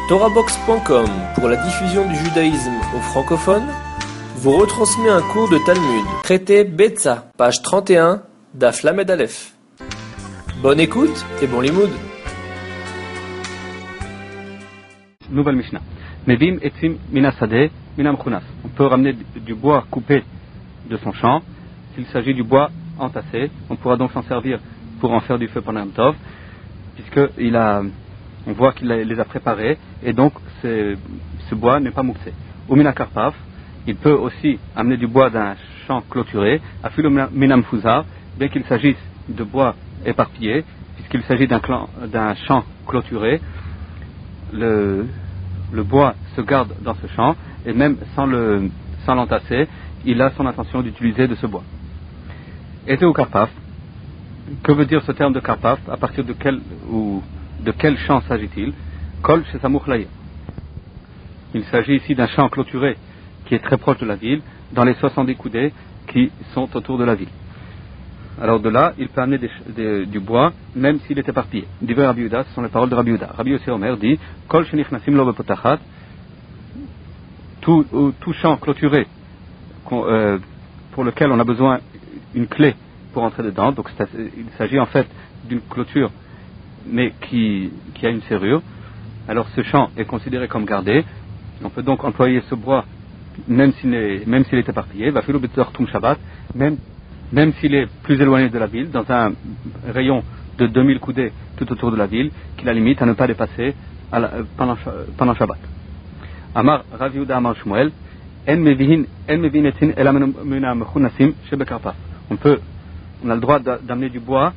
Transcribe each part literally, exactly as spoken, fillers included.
Torahbox point com, pour la diffusion du judaïsme aux francophones, vous retransmet un cours de Talmud, traité Betza, page trente et un, Daf Lamed Aleph. Bonne écoute et bon limoud. Nouvelle Mishnah. Mevim etzim minasade minam chunas. On peut ramener du bois coupé de son champ. S'il s'agit du bois entassé, on pourra donc s'en servir pour en faire du feu pendant un tov, puisque il a, on voit qu'il les a préparés, et donc ce bois n'est pas mouxé. Ou minakarpaf, il peut aussi amener du bois d'un champ clôturé, afilo minam fuzar, bien qu'il s'agisse de bois éparpillé, puisqu'il s'agit d'un, clan, d'un champ clôturé, le, le bois se garde dans ce champ, et même sans, le, sans l'entasser, il a son intention d'utiliser de ce bois. Et au karpaf, que veut dire ce terme de karpaf? À partir de quel, ou de quel champ s'agit-il? Kol chez Samouchlaïa. Il s'agit ici d'un champ clôturé qui est très proche de la ville, dans les soixante-dix coudées qui sont autour de la ville. Alors de là, il peut amener des, des, du bois, même s'il est éparpillé. Divrei Rabbi Yehuda, ce sont les paroles de Rabbi Yehuda. Rabbi Yossi Omer dit, Kol shenichnasim lo bepotachat, tout, tout champ clôturé euh, pour lequel on a besoin une clé pour entrer dedans, donc il s'agit en fait d'une clôture mais qui, qui a une serrure. Alors ce champ est considéré comme gardé. On peut donc employer ce bois même s'il est, même s'il est éparpillé, vafilo betor tum shabbat, même même s'il est plus éloigné de la ville, dans un rayon de deux mille coudées tout autour de la ville, qui la limite à ne pas dépasser à la, pendant, pendant Shabbat. Amar Rav Yehuda Amar Shmuel, en mevihin en mevinetin ela mena mechunasim shebekarpaf. On peut, on a le droit d'amener du bois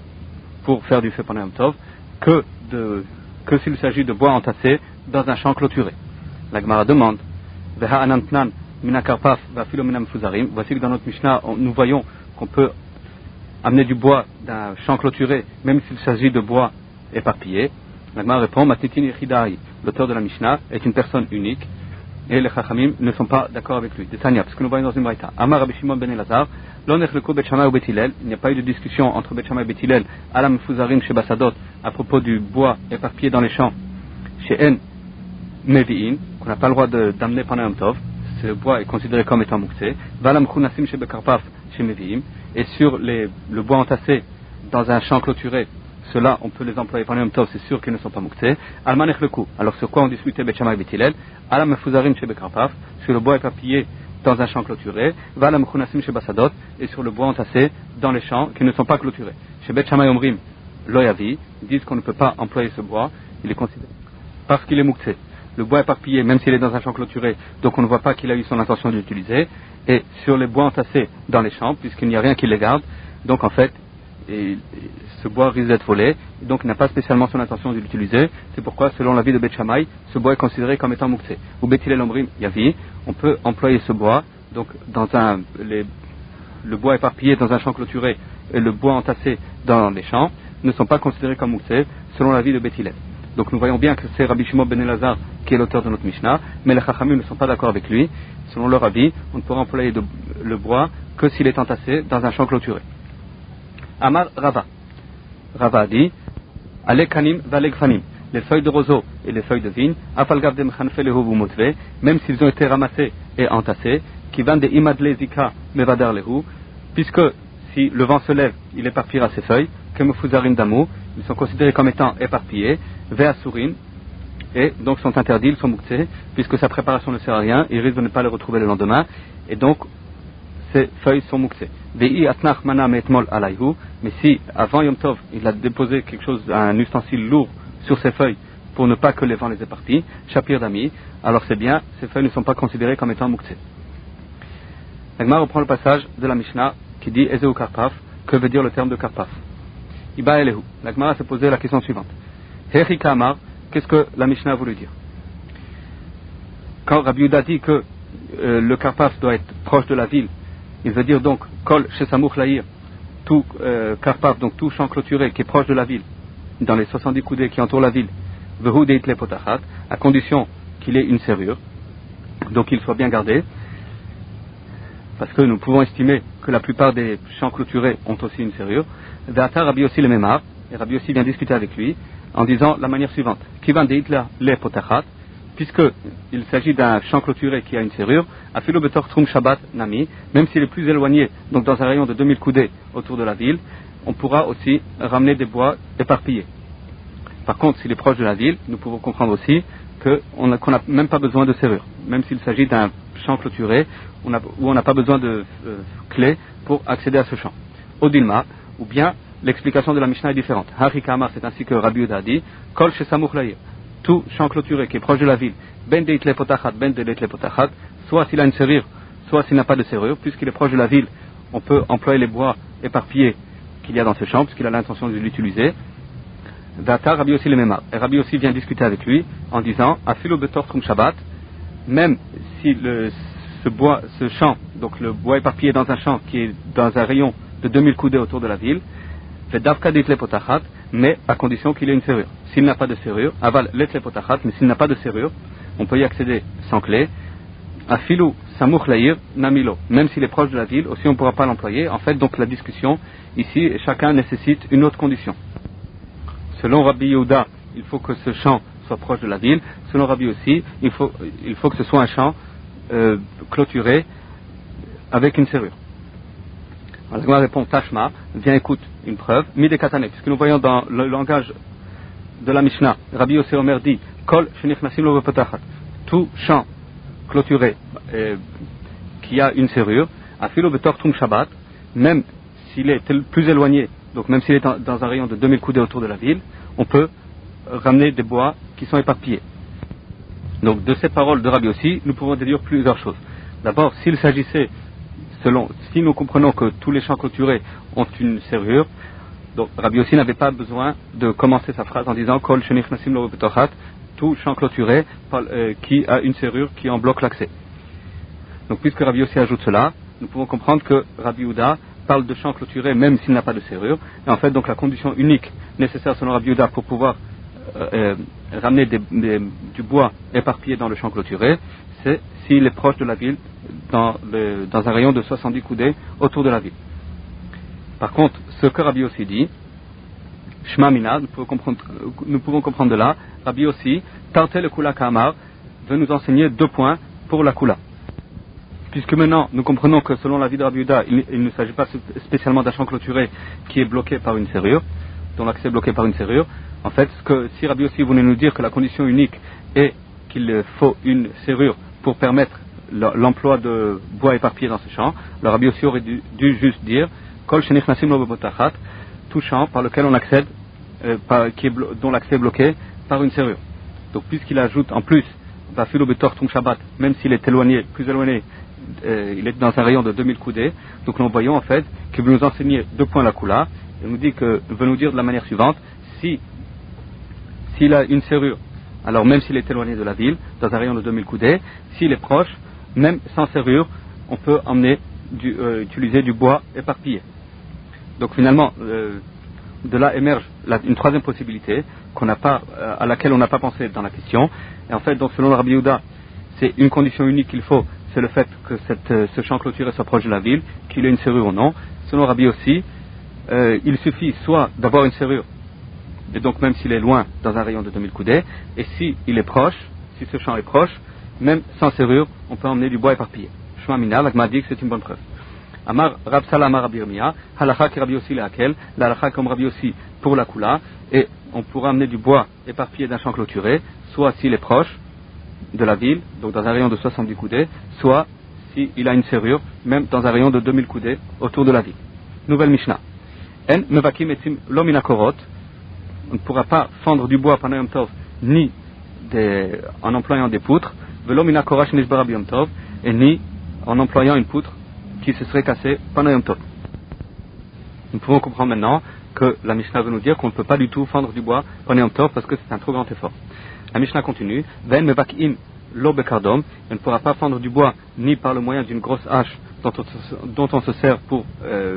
pour faire du feu pendant Yom Tov que de, que s'il s'agit de bois entassé dans un champ clôturé. La Gemara demande, Veha anantnan mina karpaf vafilo mina mfuzarim. Voici que dans notre Mishnah, on, nous voyons qu'on peut amener du bois d'un champ clôturé, même s'il s'agit de bois éparpillé. La Gemara répond, Matitin Yechidai, l'auteur de la Mishnah, est une personne unique, et les Chachamim ne sont pas d'accord avec lui. Desania, parce que nous voyons dans une braïta. Amar Rabbi Shimon ben Elazar, l'on echleko Bet Shammai ou Bet Hillel. Il n'y a pas eu de discussion entre Bet Shammai et Bet Hillel, alam fuzarim chez Basadot, à propos du bois éparpillé dans les champs, chez En Mevi'in, qu'on n'a pas le droit de, d'amener pendant Yom Tov. Ce bois est considéré comme étant mouxé. Valam chunasim chez Bekarpaf chez Mevi'im. Et sur les, le bois entassé dans un champ clôturé, ceux-là, on peut les employer pendant Yom Tov, c'est sûr qu'ils ne sont pas mouxés. Alman echleku. Alors sur quoi on discutait Bet Shammai et Bet Hillel? Alam fuzarim chez Bekarpaf, sur le bois éparpillé dans un champ clôturé. Valam chunasim chez Basadot, et sur le bois entassé dans les champs qui ne sont pas clôturés. Chez Bet Shammai Omrim, Loyavi, ils disent qu'on ne peut pas employer ce bois, il est considéré parce qu'il est mouxé. Le bois éparpillé, même s'il est dans un champ clôturé, donc on ne voit pas qu'il a eu son intention de l'utiliser. Et sur les bois entassés dans les champs, puisqu'il n'y a rien qui les garde, donc en fait, et, et ce bois risque d'être volé, et donc il n'a pas spécialement son intention de l'utiliser. C'est pourquoi, selon l'avis de Bet Shammai, ce bois est considéré comme étant mouxé. Ou Bet Hillel Omrim Yavi, on peut employer ce bois, donc dans un, les, le bois éparpillé dans un champ clôturé et le bois entassé dans les champs ne sont pas considérés comme mouxé, selon l'avis de Bet Hillel. Donc nous voyons bien que c'est Rabbi Shimon ben Elazar qui est l'auteur de notre Mishnah, mais les Chachamim ne sont pas d'accord avec lui. Selon leur avis, on ne pourra employer de, le bois que s'il est entassé dans un champ clôturé. Amar Rava. Rava dit, Ale kanim vale gfanim. Les feuilles de roseau et les feuilles de vigne, afalgav de mechanfe lehu vumotve, même s'ils ont été ramassés et entassés, qui vendent des imadle zika mevadar lehu, puisque si le vent se lève, il éparpillera ces feuilles, que mefuzarim damu, ils sont considérés comme étant éparpillés, ve'asurin, et donc sont interdits, ils sont mouxés, puisque sa préparation ne sert à rien, ils risquent de ne pas les retrouver le lendemain, et donc ces feuilles sont mouxées. Ve'i atnach mana me'etmol alayhu, mais si avant Yom Tov, il a déposé quelque chose, un ustensile lourd sur ces feuilles, pour ne pas que les vents les éparpillent, shapir dami, alors c'est bien, ces feuilles ne sont pas considérées comme étant mouxées. L'Agma reprend le passage de la Mishnah qui dit Ezeu karpaf, que veut dire le terme de karpaf? Iba elehu. La Gemara s'est posé la question suivante. Hechi kamar, qu'est-ce que la Mishnah a voulu dire? Quand Rabbi Yehuda dit que euh, le karpaf doit être proche de la ville, il veut dire donc kol chez Samouch Laïr, tout euh, karpaf, donc tout champ clôturé qui est proche de la ville, dans les soixante-dix coudées qui entourent la ville, vehu deitle potachat, à condition qu'il ait une serrure, donc qu'il soit bien gardé, parce que nous pouvons estimer que la plupart des champs clôturés ont aussi une serrure. Ve'ata Rabbi Yossi le Memar, et Rabbi Yossi vient discuter avec lui. en disant la manière suivante. Kivan de Hitler le potachat, puisqu'il s'agit d'un champ clôturé qui a une serrure, afilo betor trum shabbat nami, même s'il est plus éloigné, donc dans un rayon de deux mille coudées autour de la ville, on pourra aussi ramener des bois éparpillés. Par contre, s'il est proche de la ville, nous pouvons comprendre aussi qu'on n'a qu'on même pas besoin de serrure, même s'il s'agit d'un champ clôturé on a, où on n'a pas besoin de euh, clé pour accéder à ce champ. Odilma, ou bien l'explication de la Mishnah est différente. Harika Amar, c'est ainsi que Rabbi Yehuda a dit, Kol shesamuch la'ir, tout champ clôturé qui est proche de la ville, ben deit le potachat, ben deit le potachat, soit s'il a une serrure, soit s'il n'a pas de serrure, puisqu'il est proche de la ville, on peut employer les bois éparpillés qu'il y a dans ce champ, puisqu'il a l'intention de l'utiliser. Data, Rabbi aussi le Memar. Et Rabbi aussi vient discuter avec lui en disant, Afilo betor trum shabbat, même si le, ce bois, ce champ, donc le bois éparpillé dans un champ qui est dans un rayon de deux mille coudées autour de la ville, fait davka dit le potachat, mais à condition qu'il ait une serrure. S'il n'a pas de serrure, aval let le potachat, mais s'il n'a pas de serrure, on peut y accéder sans clé. Afilou samuch laïr namilo, même s'il est proche de la ville, aussi on ne pourra pas l'employer. En fait, donc la discussion ici, chacun nécessite une autre condition. Selon Rabbi Yehuda, il faut que ce champ soit proche de la ville. Selon Rabbi aussi, il faut, il faut que ce soit un champ euh, clôturé avec une serrure. Alors, la répond Tashma, viens écoute une preuve, Mide Katane, puisque nous voyons dans le langage de la Mishnah, Rabbi Yossi Omer dit, Kol shenichnasim lo bepotachat, tout champ clôturé euh, qui a une serrure, afilo betor trum shabbat, même s'il est plus éloigné, donc même s'il est dans, dans un rayon de deux mille coudées autour de la ville, on peut ramener des bois qui sont éparpillés. Donc de cette parole de Rabbi Yossi, nous pouvons déduire plusieurs choses. D'abord, s'il s'agissait, selon, si nous comprenons que tous les champs clôturés ont une serrure, donc Rabbi Yossi n'avait pas besoin de commencer sa phrase en disant Kol shenichnasim lo bepotachat, tout champ clôturé par, euh, qui a une serrure qui en bloque l'accès. Donc puisque Rabbi Yossi ajoute cela, nous pouvons comprendre que Rabbi Yehuda parle de champ clôturé même s'il n'a pas de serrure. Et en fait, donc la condition unique nécessaire selon Rabbi Yehuda pour pouvoir euh, euh, ramener des, des, du bois éparpillé dans le champ clôturé, c'est s'il est proche de la ville, dans, le, dans un rayon de soixante-dix coudées autour de la ville. Par contre, ce que Rabbi Yossi dit, Shma Mina, nous pouvons comprendre, nous pouvons comprendre de là, Rabbi Yossi, Tarte le Kula Kamar, veut nous enseigner deux points pour la Kula. Puisque maintenant, nous comprenons que selon l'avis de Rabbi Yehuda, il, il ne s'agit pas spécialement d'un champ clôturé qui est bloqué par une serrure, dont l'accès est bloqué par une serrure. En fait, ce que, si Rabbi Yossi voulait nous dire que la condition unique est qu'il faut une serrure pour permettre l'emploi de bois éparpillé dans ce champ, le Rabbi Yossi aurait dû, dû juste dire Kol shenichnasim lo bepotachat, tout champ par lequel on accède, euh, par, qui est blo- dont l'accès est bloqué par une serrure. Donc puisqu'il ajoute en plus Bafilo betor trum shabbat, même s'il est éloigné, plus éloigné, euh, il est dans un rayon de deux mille coudées, donc nous voyons en fait qu'il veut nous enseigner deux points la Kula, il nous dit que, veut nous dire de la manière suivante, si s'il a une serrure, alors même s'il est éloigné de la ville, dans un rayon de deux mille coudées, s'il est proche, même sans serrure, on peut emmener du, euh, utiliser du bois éparpillé. Donc finalement, euh, de là émerge la, une troisième possibilité qu'on n'a pas, euh, à laquelle on n'a pas pensé dans la question. Et en fait, donc selon le Rabbi Yehuda, c'est une condition unique qu'il faut, c'est le fait que cette, euh, ce champ clôturé soit proche de la ville, qu'il ait une serrure ou non. Selon Rabbi aussi, euh, il suffit soit d'avoir une serrure, et donc même s'il est loin dans un rayon de deux mille coudées, et si il est proche, si ce champ est proche, même sans serrure, on peut emmener du bois éparpillé. Shma Mina, l'Agma dit que c'est une bonne preuve. Amar Rab Salah Amar Rabbi Yirmiyah, halakha ki Rabbi Yossi laquelle, la halakha comme Rabbi Yossi pour la Kula, et on pourra amener du bois éparpillé d'un champ clôturé, soit s'il est proche de la ville, donc dans un rayon de soixante-dix coudées, soit s'il a une serrure, même dans un rayon de deux mille coudées autour de la ville. Nouvelle Mishnah. En mevakim etzim lo min hakorot, on ne pourra pas fendre du bois pendant Yom Tov, ni des, en employant des poutres, velo min hakora shenishbara b'Yom Tov, et ni en employant une poutre qui se serait cassée pendant Yom Tov. Nous pouvons comprendre maintenant que la Mishnah veut nous dire qu'on ne peut pas du tout fendre du bois pendant Yom Tov parce que c'est un trop grand effort. La Mishnah continue, Ven mevakim lo bekardom, on ne pourra pas fendre du bois ni par le moyen d'une grosse hache dont on se, dont on se sert pour euh,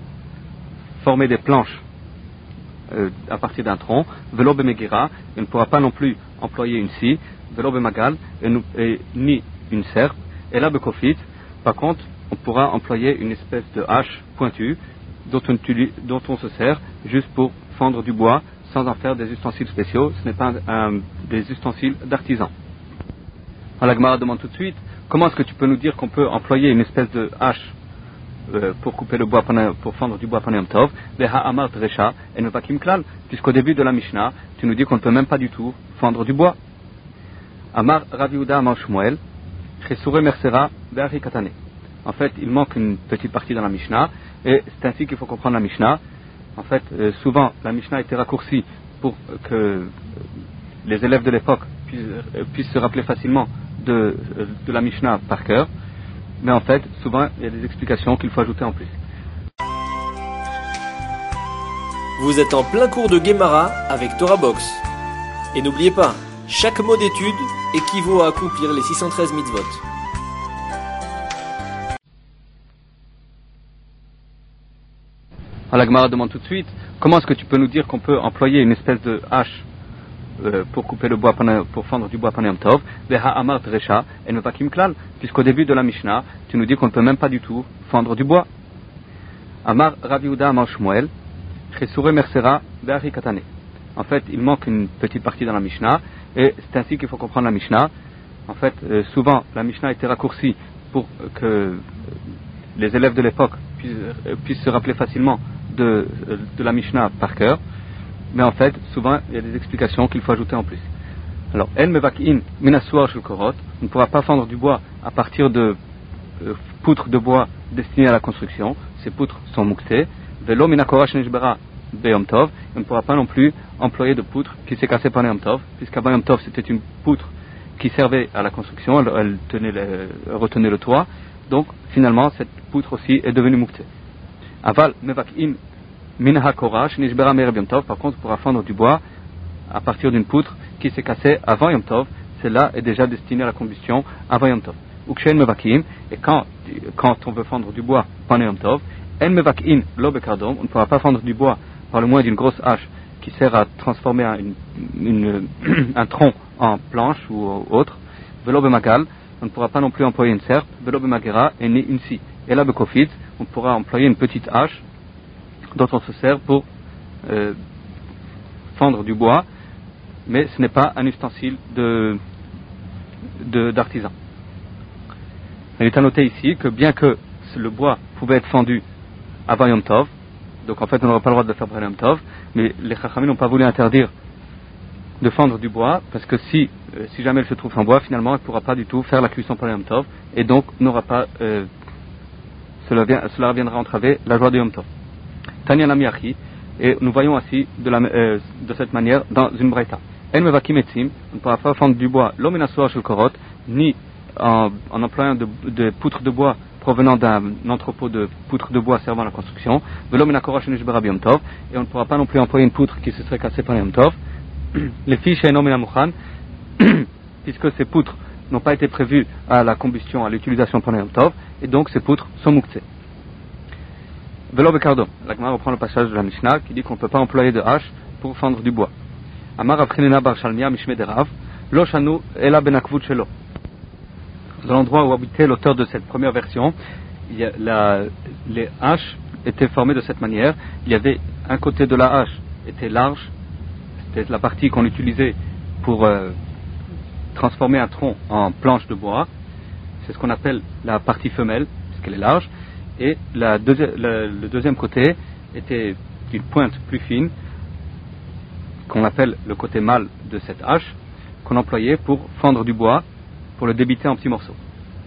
former des planches euh, à partir d'un tronc, velo bemegira, on ne pourra pas non plus employer une scie, velo bemagal, et, et, ni une serpe, et là bekofit, par contre, on pourra employer une espèce de hache pointue dont on, dont on se sert juste pour fendre du bois sans en faire des ustensiles spéciaux. Ce n'est pas un, un, des ustensiles d'artisans. Alors la Gemara demande tout de suite, comment est-ce que tu peux nous dire qu'on peut employer une espèce de hache euh, pour couper le bois, pendant, pour fendre du bois pendant Yom Tov, puisqu'au début de la Mishnah, tu nous dis qu'on ne peut même pas du tout fendre du bois. Amar Rav Yehuda Amar Shmuel, Chesure Mersera Be'ari Katane. En fait, il manque une petite partie dans la Mishnah, et c'est ainsi qu'il faut comprendre la Mishnah. En fait, euh, souvent, la Mishnah a été raccourcie pour que euh, les élèves de l'époque puissent, euh, puissent se rappeler facilement de, euh, de la Mishnah par cœur. Mais en fait, souvent, il y a des explications qu'il faut ajouter en plus. Vous êtes en plein cours de Gemara avec Torah Box. Et n'oubliez pas, chaque mot d'étude équivaut à accomplir les six cent treize mitzvot. Alors la Gemara demande tout de suite, comment est-ce que tu peux nous dire qu'on peut employer une espèce de hache euh, pour couper le bois, pendant, pour fendre du bois pendant Yom Tov, puisqu'au début de la Mishnah, tu nous dis qu'on ne peut même pas du tout fendre du bois. Amar Rav Yehuda Amar Shmuel, Chesure Mersera Be'ari Katane. En fait, il manque une petite partie dans la Mishnah, et c'est ainsi qu'il faut comprendre la Mishnah. En fait, euh, souvent, la Mishnah a été raccourcie pour que euh, les élèves de l'époque puissent, euh, puissent se rappeler facilement de, euh, de la Mishnah par cœur. Mais en fait, souvent, il y a des explications qu'il faut ajouter en plus. Alors, El Mevakin Minasuar Shel Korot, on ne pourra pas fendre du bois à partir de euh, poutres de bois destinées à la construction. Ces poutres sont mouxées. Velo Minakora Shneshbera Beyom Tov, on ne pourra pas non plus employer de poutre qui s'est cassée pendant Yom Tov, puisqu'avant Yom Tov c'était une poutre qui servait à la construction, elle, elle, tenait le, elle retenait le toit, donc finalement cette poutre aussi est devenue mouktée. Aval Mevakim Minha Korah Shnishbera Merev Yom Tov, par contre on pourra fendre du bois à partir d'une poutre qui s'est cassée avant Yom Tov, celle-là est déjà destinée à la combustion avant Yom Tov. Ukshen Mevakim, et quand, quand on veut fendre du bois pendant Yom Tov, En Mevakin Lo Bekardom, on ne pourra pas fendre du bois par le moyen d'une grosse hache qui sert à transformer un, une, une, un tronc en planche ou autre. Velo Bemagal, on ne pourra pas non plus employer une serpe. Velo Bemagera et ni une scie. Et là Bekofit, on pourra employer une petite hache dont on se sert pour euh, fendre du bois, mais ce n'est pas un ustensile de, de, d'artisan. Il est à noter ici que bien que le bois pouvait être fendu avant Yom Tov, donc en fait on n'aura pas le droit de le faire après Yom Tov, mais les Chachamim n'ont pas voulu interdire de fendre du bois, parce que si, euh, si jamais elle se trouve en bois, finalement elle ne pourra pas du tout faire la cuisson pendant Yom Tov, et donc n'aura pas, euh, cela, vient, cela reviendra entraver la joie de Yom Tov. Tanya Namiachi, et nous voyons ainsi de, la, euh, de cette manière dans une braïta. En mevakim etzim, on ne pourra pas fendre du bois, l'omenassoir shel korot, ni en, en employant de, de poutres de bois provenant d'un entrepôt de poutres de bois servant à la construction, et on ne pourra pas non plus employer une poutre qui se serait cassée par Yom Tov, les filles chez Enom et Mouchan, puisque ces poutres n'ont pas été prévues à la combustion, à l'utilisation pendant Yom Tov, et donc ces poutres sont mouktées. Velo Bekardo, la Gemara reprend le passage de la Mishnah qui dit qu'on ne peut pas employer de hache pour fendre du bois. Amar Avchinena Bar Shalmia Mishme Derav, Lo Shanu Ela Benakvut Shelo. Dans l'endroit où habitait l'auteur de cette première version, il y a la, les haches étaient formées de cette manière. Il y avait un côté de la hache était large, c'était la partie qu'on utilisait pour euh, transformer un tronc en planche de bois. C'est ce qu'on appelle la partie femelle, parce qu'elle est large. Et la deuxi- la, le deuxième côté était une pointe plus fine, qu'on appelle le côté mâle de cette hache, qu'on employait pour fendre du bois, pour le débiter en petits morceaux.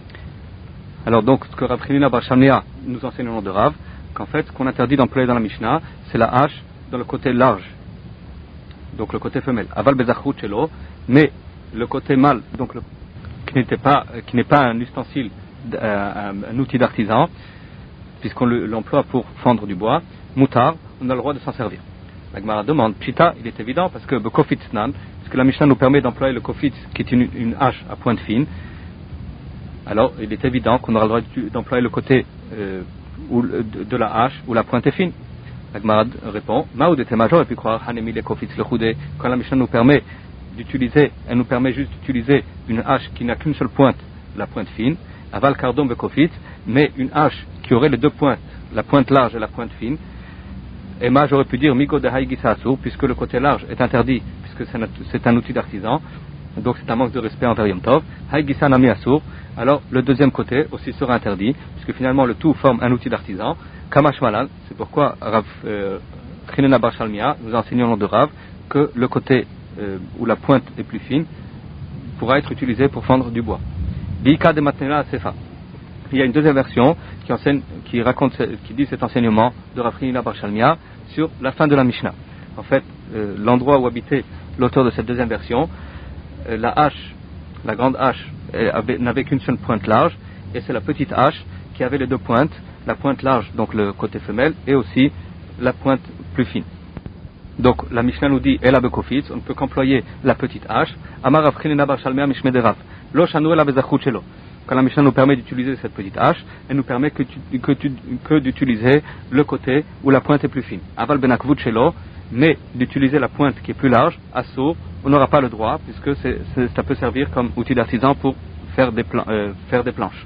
Alors donc, ce que Rav Chinina Bar Shamnia nous enseigne au nom de Rav, qu'en fait, ce qu'on interdit d'employer dans la Mishnah, c'est la hache dans le côté large, donc le côté femelle. Aval bezachut shelo, mais le côté mâle, donc le, qui n'était pas, qui n'est pas un ustensile, euh, un, un outil d'artisan, puisqu'on le, l'emploie pour fendre du bois, moutar, on a le droit de s'en servir. La Gemara demande, pshita, il est évident, parce que bekofit snan, parce que la Mishnah nous permet d'employer le kofit, qui est une, une hache à pointe fine, alors il est évident qu'on aura le droit d'employer le côté euh, où, de, de la hache où la pointe est fine. La Gemara répond, Maoud était major, et puis croire, hanemi le kofit le choudé, quand la Mishnah nous permet d'utiliser, elle nous permet juste d'utiliser une hache qui n'a qu'une seule pointe, la pointe fine, aval kardom bekofit, mais une hache qui aurait les deux pointes, la pointe large et la pointe fine, Et moi, j'aurais pu dire Migo de Haïgisa Asur, puisque le côté large est interdit, puisque c'est, c'est un outil d'artisan, donc c'est un manque de respect envers Yom Tov. Haïgisa Nami Asur, alors le deuxième côté aussi sera interdit, puisque finalement le tout forme un outil d'artisan. Kamash Malal, c'est pourquoi Rav Chinena Bar Shalmia nous enseigne au nom de Rav que le côté euh, où la pointe est plus fine pourra être utilisé pour fendre du bois. Bika de Matnela Sefa. Il y a une deuxième version qui, enseigne, qui, raconte, qui dit cet enseignement de Rav Chinena Bar Shalmia sur la fin de la Mishnah. En fait, euh, l'endroit où habitait l'auteur de cette deuxième version, euh, la hache, la grande hache, avait, n'avait qu'une seule pointe large, et c'est la petite hache qui avait les deux pointes, la pointe large, donc le côté femelle, et aussi la pointe plus fine. Donc la Mishnah nous dit Ela Bekofitz, on ne peut qu'employer la petite hache. Amar Rav Chinena Bar Shalmia Mishmei de Rav. Lo shanu ela bezachut shelo. Quand la Mishnah nous permet d'utiliser cette petite hache, elle nous permet que, tu, que, tu, que d'utiliser le côté où la pointe est plus fine. Aval benakvut shelo, mais d'utiliser la pointe qui est plus large, assour, on n'aura pas le droit, puisque c'est, c'est, ça peut servir comme outil d'artisan pour faire des, plan, euh, faire des planches.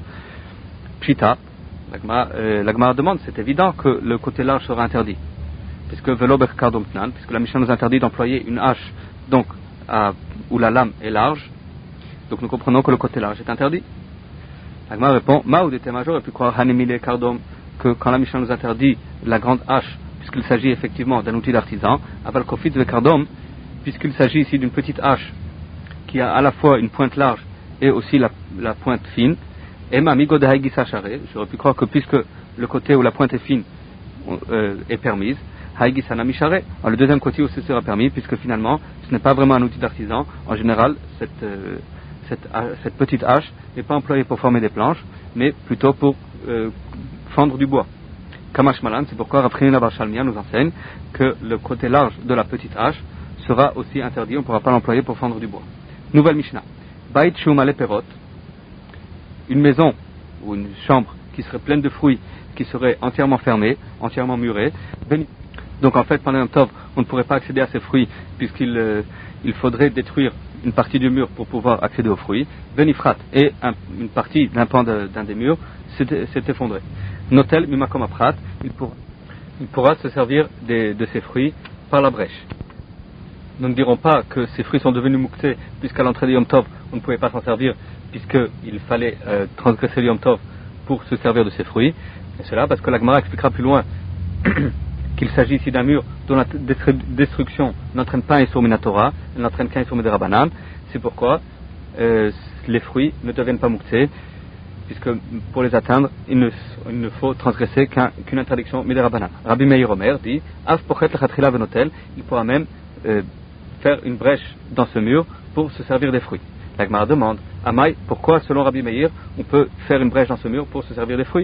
Pshita, l'Agmara euh, demande, c'est évident que le côté large sera interdit, puisque velo bechkardom tnan, puisque la Mishnah nous interdit d'employer une hache, donc à, où la lame est large, donc nous comprenons que le côté large est interdit. L'Agmara répond, Maoud était major et puis croire hanemile kardom, que quand la Mishnah nous interdit la grande hache, puisqu'il s'agit effectivement d'un outil d'artisan, aval kofitz vekardom, puisqu'il s'agit ici d'une petite hache qui a à la fois une pointe large et aussi la, la pointe fine, et ma migo de haïgisa charé, j'aurais pu croire que puisque le côté où la pointe est fine euh, est permise, haïgisa nami charé, le deuxième côté aussi sera permis, puisque finalement ce n'est pas vraiment un outil d'artisan. En général, cette, euh, cette, cette petite hache n'est pas employée pour former des planches, mais plutôt pour euh, fendre du bois. Kamash Malan, c'est pourquoi Rav Chinena Bar Shalmia nous enseigne que le côté large de la petite hache sera aussi interdit, on ne pourra pas l'employer pour fendre du bois. Nouvelle Mishnah. Bait shumale perot, une maison ou une chambre qui serait pleine de fruits, qui serait entièrement fermée, entièrement murée. Donc en fait, pendant un temps, on ne pourrait pas accéder à ces fruits, puisqu'il euh, il faudrait détruire une partie du mur pour pouvoir accéder aux fruits. Benifrat, et un, une partie d'un pan de, d'un des murs s'est, s'est effondrée. Notel mimakom aprat, il pourra, il pourra se servir des, de ces fruits par la brèche. Nous ne dirons pas que ces fruits sont devenus muktzé, puisqu'à l'entrée de Yom Tov, on ne pouvait pas s'en servir, puisqu'il fallait euh, transgresser le Yom Tov pour se servir de ces fruits. Et cela parce que la Gemara expliquera plus loin qu'il s'agit ici d'un mur dont la destruction n'entraîne pas un Isur Minatora, elle n'entraîne qu'un Isur Midirabanan. C'est pourquoi euh, les fruits ne deviennent pas muktzé, puisque pour les atteindre, il ne, il ne faut transgresser qu'un, qu'une interdiction Midirabanan. Rabbi Meir Omer dit Af pochet lechatchila venotel, il pourra même euh, faire une brèche dans ce mur pour se servir des fruits. La Gemara demande, Amai, pourquoi selon Rabbi Meir on peut faire une brèche dans ce mur pour se servir des fruits?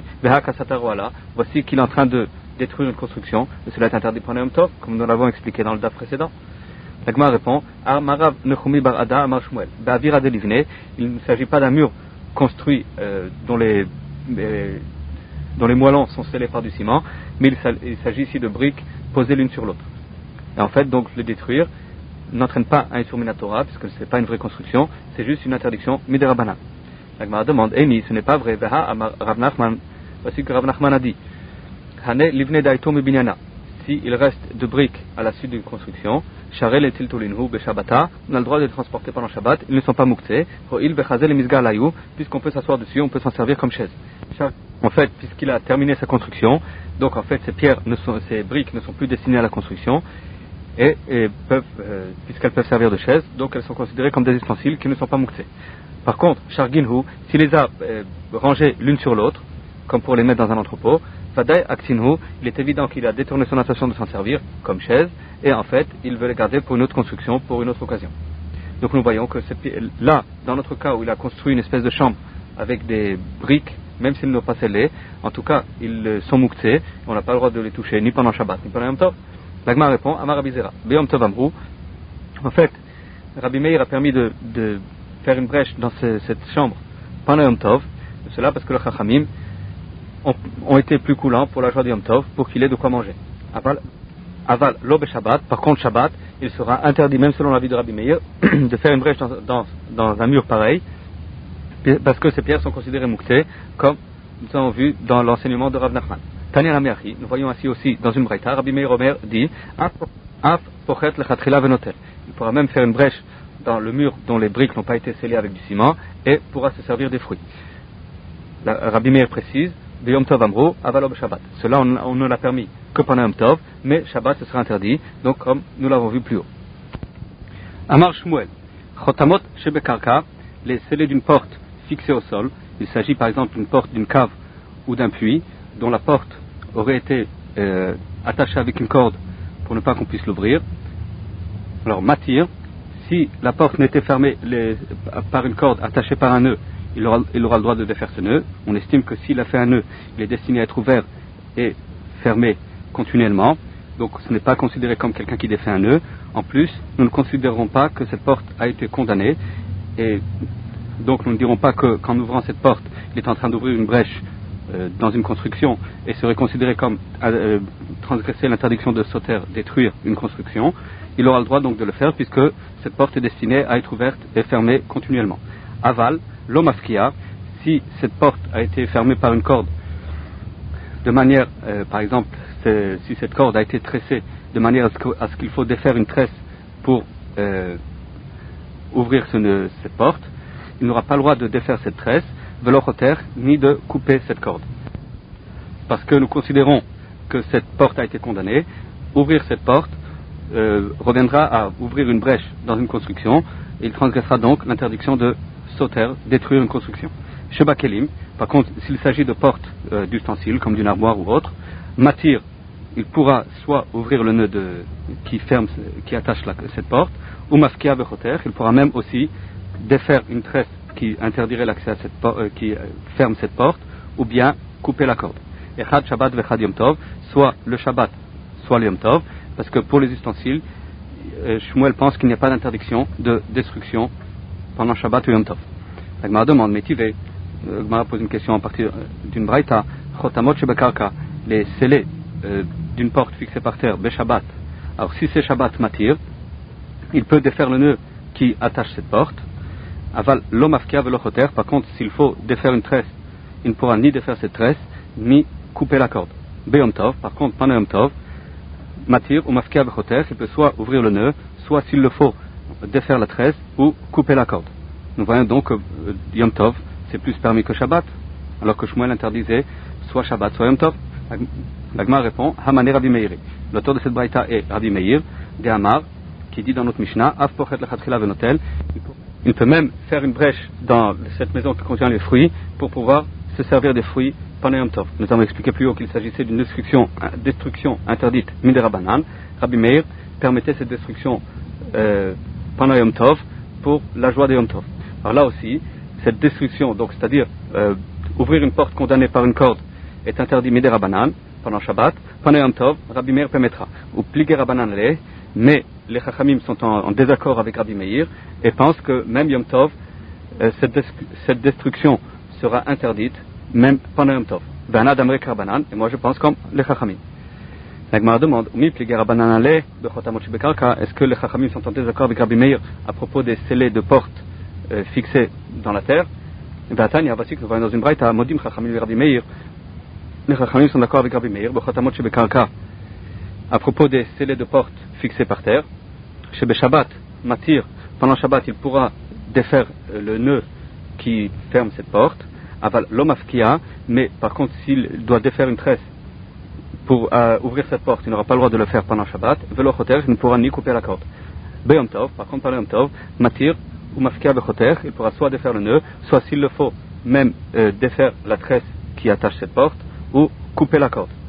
Voici qu'il est en train de détruire une construction, et cela est interdit pour Yom Tov, comme nous l'avons expliqué dans le daf précédent. La Gemara répond, Amarav nechumi bar ada amar Shmuel, ba'avira de livne, il ne s'agit pas d'un mur construit euh, dont les euh, dont les moellons sont scellés par du ciment, mais il s'agit ici de briques posées l'une sur l'autre. Et en fait, donc, le détruire n'entraîne pas un Isur Minatora, puisque ce n'est pas une vraie construction, c'est juste une interdiction Midirabanan. La Gemara demande, Eni, ce n'est pas vrai, Veha amar Rav Nachman, voici que Rav Nachman a dit, Hane livne daito mi binyana, si il reste de briques à la suite d'une construction, Sharel et Tiltolinhu beshabata, on a le droit de les transporter pendant Shabbat, ils ne sont pas muktzé, Ro'il bechazel et misgar layou, puisqu'on peut s'asseoir dessus, on peut s'en servir comme chaise. En fait, puisqu'il a terminé sa construction, donc en fait ces pierres, ne sont, ces briques ne sont plus destinées à la construction, et, et peuvent, euh, puisqu'elles peuvent servir de chaise, donc elles sont considérées comme des ustensiles qui ne sont pas muktzé. Par contre, Sharginhu, s'il les a euh, rangées l'une sur l'autre, comme pour les mettre dans un entrepôt, Fadai Aksinhu, il est évident qu'il a détourné son intention de s'en servir comme chaise, et en fait, il veut les garder pour une autre construction, pour une autre occasion. Donc nous voyons que là, dans notre cas où il a construit une espèce de chambre avec des briques, même s'ils n'ont pas scellé, en tout cas, ils sont muktzé, on n'a pas le droit de les toucher, ni pendant Shabbat, ni pendant Yom Tov. La Gemara répond, Amar Rabbi Zera, Beyom Tov Amrou. En fait, Rabbi Meir a permis de, de faire une brèche dans ce, cette chambre pendant Yom Tov, cela parce que les Chachamim ont, ont été plus coulants pour la joie de Yom Tov, pour qu'il ait de quoi manger. Aval, aval l'Obe Shabbat, par contre Shabbat, il sera interdit, même selon l'avis de Rabbi Meir, de faire une brèche dans, dans, dans un mur pareil, parce que ces pierres sont considérées muktzé, comme nous avons vu dans l'enseignement de Rav Nachman. Tanya Lameachi, nous voyons ainsi aussi dans une braïta, Rabbi Meir Omer dit Af pochet lechatchila venotel. Il pourra même faire une brèche dans le mur dont les briques n'ont pas été scellées avec du ciment et pourra se servir des fruits. La, Rabbi Meir précise B'yom tov amro, avalo b'shabbat. Cela on, on ne l'a permis que pendant Yom Tov, mais Shabbat ce sera interdit, donc comme nous l'avons vu plus haut. Amar Shmuel, chotamot shebekarka, les scellés d'une porte fixée au sol. Il s'agit par exemple d'une porte d'une cave ou d'un puits dont la porte aurait été euh, attachée avec une corde pour ne pas qu'on puisse l'ouvrir. Alors matir, si la porte n'était fermée les, par une corde attachée par un nœud, il aura, il aura le droit de défaire ce nœud. On estime que s'il a fait un nœud, il est destiné à être ouvert et fermé continuellement. Donc ce n'est pas considéré comme quelqu'un qui défait un nœud. En plus, nous ne considérons pas que cette porte a été condamnée. Et donc nous ne dirons pas que, qu'en ouvrant cette porte, il est en train d'ouvrir une brèche euh, dans une construction et serait considéré comme euh, transgresser l'interdiction de sauter, détruire une construction. Il aura le droit donc de le faire puisque cette porte est destinée à être ouverte et fermée continuellement. Aval, l'omafkia, si cette porte a été fermée par une corde, de manière, euh, par exemple, si cette corde a été tressée de manière à ce, que, à ce qu'il faut défaire une tresse pour euh, ouvrir ce, cette porte, il n'aura pas le droit de défaire cette tresse, velochoter, ni de couper cette corde. Parce que nous considérons que cette porte a été condamnée, ouvrir cette porte euh, reviendra à ouvrir une brèche dans une construction, et il transgressera donc l'interdiction de sauter, détruire une construction. Sheba Kelim, par contre, s'il s'agit de portes euh, d'ustensiles, comme d'une armoire ou autre, matir, il pourra soit ouvrir le nœud de, qui ferme, qui attache la, cette porte, ou mafkia vechoter, il pourra même aussi défaire une tresse qui interdirait l'accès à cette porte, euh, qui euh, ferme cette porte, ou bien couper la corde. Echad Shabbat vechad Yom Tov, soit le Shabbat, soit le Yom Tov, parce que pour les ustensiles, euh, Shmuel pense qu'il n'y a pas d'interdiction de destruction pendant Shabbat ou Yom Tov. La Gemara demande, mais Tivé, la Gemara pose une question à partir d'une braïta, chotamot shebekarka, les scellés euh, d'une porte fixée par terre, Beshabbat. Alors si c'est Shabbat matir, il peut défaire le nœud qui attache cette porte. Aval l'omafkia velochoter, par contre, s'il faut défaire une tresse, il ne pourra ni défaire cette tresse, ni couper la corde. Beyom Tov, par contre, pendant Yom Tov, matir ou mafkia vechoter, il peut soit ouvrir le nœud, soit s'il le faut, défaire la tresse ou couper la corde. Nous voyons donc que euh, Yom Tov, c'est plus permis que Shabbat, alors que Shmuel interdisait soit Shabbat, soit Yom Tov. La Gemara répond, Hamane Rabbi Meir. L'auteur de cette braïta est Rabbi Meir, de Hamar, qui dit dans notre Mishnah, Af pochet lechatchila venotel. Il peut même faire une brèche dans cette maison qui contient les fruits pour pouvoir se servir des fruits pendant Yom Tov. Nous avons expliqué plus haut qu'il s'agissait d'une destruction, destruction interdite midirabanan. Rabbi Meir permettait cette destruction euh, pendant Yom Tov pour la joie de Yom Tov. Alors là aussi, cette destruction, donc c'est-à-dire euh, ouvrir une porte condamnée par une corde, est interdit midirabanan pendant Shabbat. Pendant Yom Tov, Rabbi Meir permettra. Ou pliger Rabbanan aleh, mais les Chachamim sont en, en désaccord avec Rabbi Meir et pensent que même Yom Tov, euh, cette, des, cette destruction sera interdite même pendant Yom Tov. V'anad amrek Rabbanan, et moi je pense comme les Chachamim. La Gemara demande, mi pliger Rabbanan aleh, bechotamot shebekarka, est-ce que les Chachamim sont en désaccord avec Rabbi Meir à propos des scellés de portes euh, fixées dans la terre? V'atanya, voici que nous voyons dans une braïta, modim Chachamim et Rabbi Meir. Les Chachamim sont d'accord avec Rabbi Meir, bechotamot shebekarka, à propos des scellés de portes fixés par terre. Chez Shabbat, matir, pendant Shabbat, il pourra défaire le nœud qui ferme cette porte. Aval l'omafkia, mais par contre, s'il doit défaire une tresse pour euh, ouvrir cette porte, il n'aura pas le droit de le faire pendant Shabbat. Velochoter, il ne pourra ni couper la corde. Beyom Tov, par contre, pendant Yom Tov, matir ou mafkia bechoter, il pourra soit défaire le nœud, soit s'il le faut, même euh, défaire la tresse qui attache cette porte, ou couper la corde.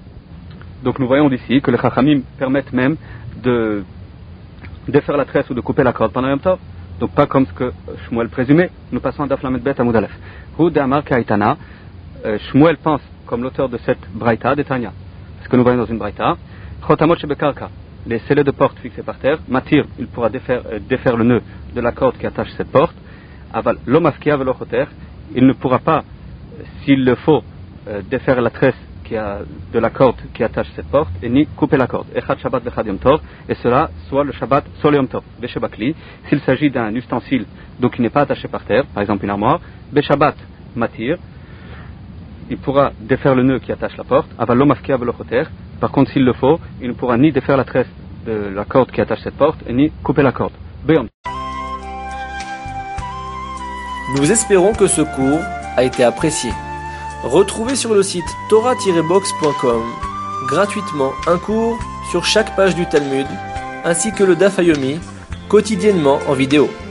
Donc nous voyons d'ici que les Chachamim permettent même de défaire la tresse ou de couper la corde pendant Yom Tov. Donc pas comme ce que Shmuel présumait. Nous passons à Daf Lamed Bet Amud Aleph. Hu d'Amar Kaitana, Shmuel pense comme l'auteur de cette braïta de Tanya. Ce que nous voyons dans une braïta. Chotamot shebekarka, les scellés de porte fixés par terre. Matir, il pourra défaire, euh, défaire le nœud de la corde qui attache cette porte. Aval l'omafkia velochoter, il ne pourra pas, s'il le faut, euh, défaire la tresse qui a de la corde qui attache cette porte et ni couper la corde. Echad Shabbat vechad Yom Tov, et cela soit le Shabbat, soit le Yom Tov. Beshabakli, s'il s'agit d'un ustensile donc qui n'est pas attaché par terre, par exemple une armoire, Beshabbat matir, il pourra défaire le nœud qui attache la porte, aval lo mafkia velo choter. Par contre, s'il le faut, il ne pourra ni défaire la tresse de la corde qui attache cette porte, et ni couper la corde. Béom. Nous espérons que ce cours a été apprécié. Retrouvez sur le site torah tiret box point com gratuitement un cours sur chaque page du Talmud, ainsi que le Daf Yomi, quotidiennement en vidéo.